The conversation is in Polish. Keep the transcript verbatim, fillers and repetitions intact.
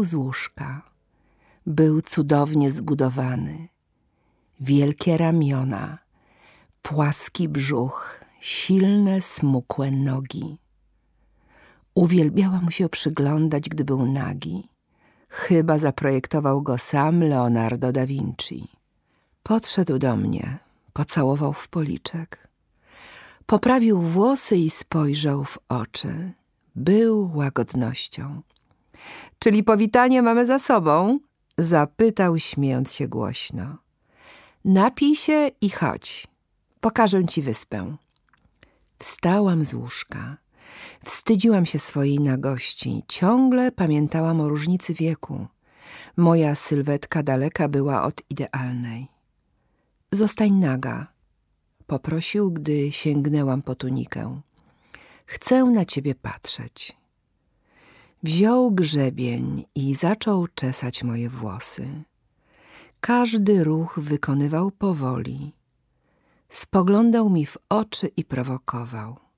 Wstał z łóżka. Był cudownie zbudowany. Wielkie ramiona, płaski brzuch, silne, smukłe nogi. Uwielbiałam mu się przyglądać, gdy był nagi. Chyba zaprojektował go sam Leonardo da Vinci. Podszedł do mnie, pocałował w policzek. Poprawił włosy i spojrzał w oczy. Był łagodnością. — Czyli powitanie mamy za sobą? — zapytał, śmiejąc się głośno. — Napij się i chodź. Pokażę ci wyspę. Wstałam z łóżka. Wstydziłam się swojej nagości. Ciągle pamiętałam o różnicy wieku. Moja sylwetka daleka była od idealnej. — Zostań naga — poprosił, gdy sięgnęłam po tunikę. — Chcę na ciebie patrzeć. Wziął grzebień i zaczął czesać moje włosy. Każdy ruch wykonywał powoli. Spoglądał mi w oczy i prowokował.